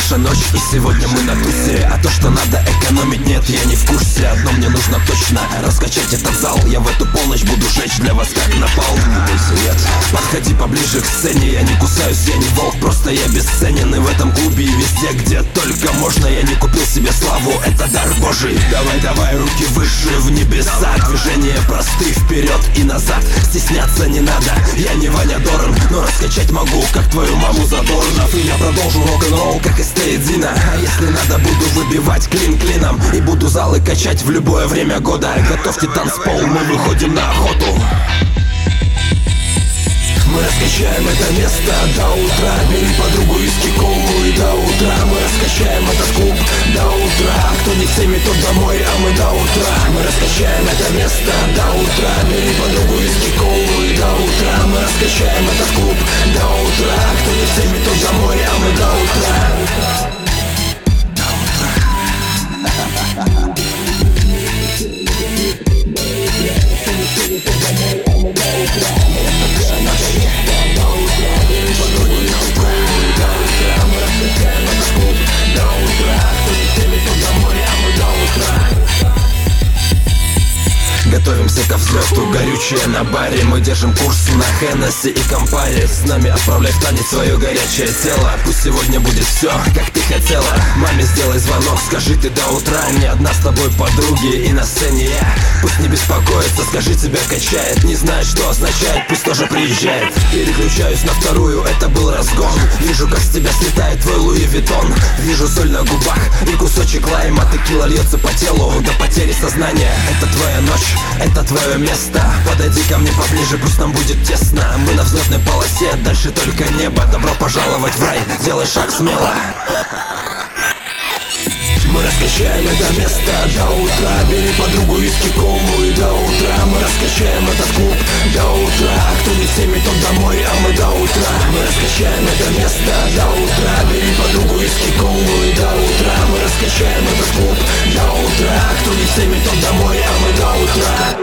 наша ночь, и сегодня мы на тусе. А то, что надо экономить, нет, я не в курсе. Одно мне нужно точно: раскачать этот зал. Я в эту полночь буду жечь для вас как напалм. Подходи поближе к сцене, я не кусаюсь, я не волк, просто я бесценен. И в этом клубе, и везде, где только можно. Я не купил себе славу, это дар Божий. Давай, руки выше в небеса. Движения просты, вперед и назад. Стесняться не надо, я не Ваня Дорн, но раскачать могу, как твою маму Задорнов. И я продолжу рок-н-ролл, как и Стейдзина. А если надо, буду выбивать клин клином. И буду залы качать в любое время года. Готовьте танцпол, мы выходим на охоту. Мы раскачаем это место до утра. Бери подругу, виски, колу и до утра. Мы раскачаем этот клуб до утра. Кто не в теме, тот домой, а мы до утра. Мы раскачаем это место до утра. Бери подругу, виски, колу и до утра. Мы раскачаем этот клуб до утра. Кто не в теме, тот домой, а мы до утра. Готовимся ко взлету, горючее на баре. Мы держим курс на Хеннесси и Кампари. С нами отправляй в танец свое горячее тело. Пусть сегодня будет все, как ты хотела. Маме сделай звонок, скажи ты до утра. Не одна с тобой подруги, и на сцене я. Пусть не беспокоится, скажи, тебя качает. Не знает, что означает, пусть тоже приезжает. Переключаюсь на вторую, это был разгон. Вижу, как с тебя слетает твой Луи Виттон. Вижу соль на губах и кусочек лайма. Текила льется по телу до потери сознания. Это твоя ночь, это твое место. Подойди ко мне поближе, пусть нам будет тесно. Мы на взлетной полосе, дальше только небо. Добро пожаловать в рай, делай шаг смело. Мы раскачаем это место до утра. Бери подругу, виски, колу и до утра. Мы раскачаем этот клуб до утра. Кто не в теме, тот домой, а мы до утра. Мы раскачаем это место до утра. Бери подругу, виски, колу и до утра. Мы раскачаем этот клуб до утра. Кто не в теме, тот домой, а мы до утра.